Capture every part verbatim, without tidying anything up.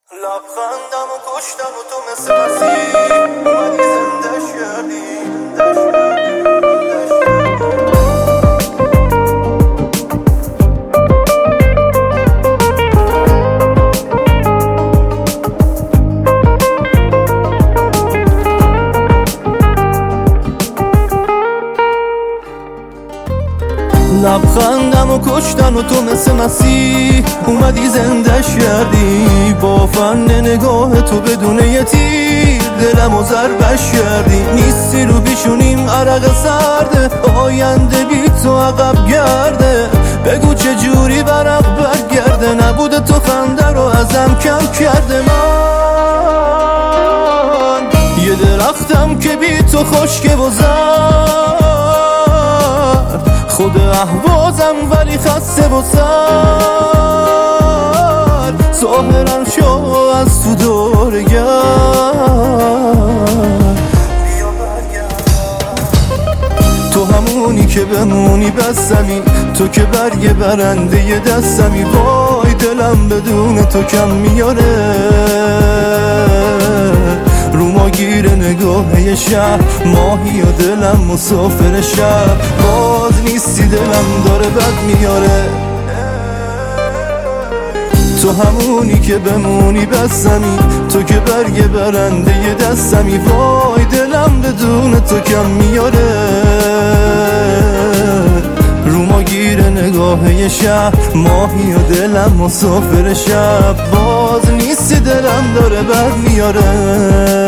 لبخندم و کشتم و تو مثل مسیح اومدی زندش کردی. لبخندم و کشتن و تو مثل مسیح اومدی زندش کردی. با فن نگاه تو بدون یه تیر دلم و ضربش کردی. نیستی رو پیشونیم عرق سرده، آینده بی تو عقب گرده. بگو چه جوری برق برگرده، نبوده تو خنده رو ازم کم کرده. من یه درختم که بی تو خشکه و زرد، خود احوازم ولی خسته و سر. ظاهرم شو از تو دور گرد، بیا برگرد. تو همونی که بمونی بستمی، تو که برگ برنده ی دستمی. وای دلم بدون تو کم میاره، رو ما گیر نگاه ی شب ماهی و دلم مسافر شب. باز نیستی دلم داره بد میاره، تو همونی که بمونی بستمی، تو که برگ برنده ی دستمی. وای دلم بدون تو کم میاره، رو ما گیر نگاه ی شب ماهی و دلم مسافر شب. باز نیستی دلم داره بد میاره.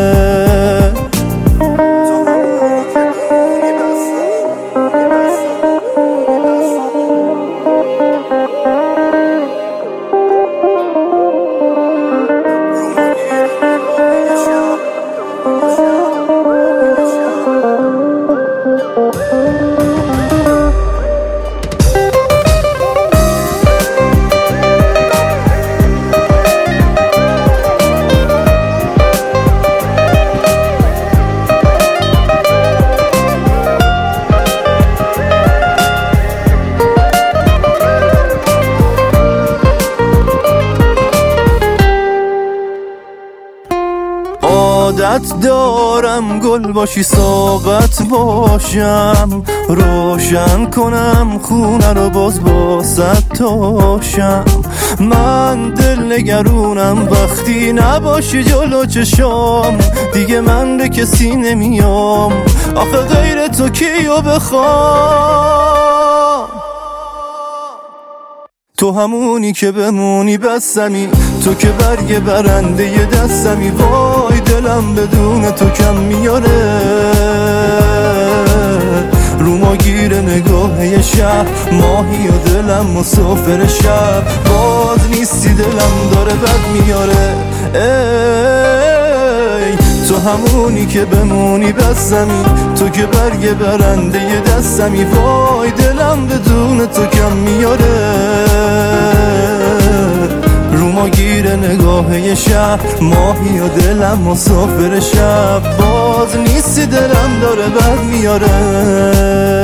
عادت دارم گل باشی ساقت باشم، روشن کنم خونه رو باز با صد تاشم. من دل نگرونم وقتی نباشی جلو چشام، دیگه من به کسی نمیام آخه غیر تو کیو بخوام. تو همونی که بمونی بستمی، تو که برگ برنده ی دستمی. وای دلم بدون تو کم میاره، رو ما گیر نگاه ی شب ماهی و دلم مسافر شب. باز نیستی دلم داره بد میاره. ای تو همونی که بمونی بستمی، تو که برگ برنده ی دستمی. وای دلم بدون تو کم میاره، رو ما گیر نگاه ی شب ماهی و دلم مسافر شب. باز نیستی دلم داره بد میاره.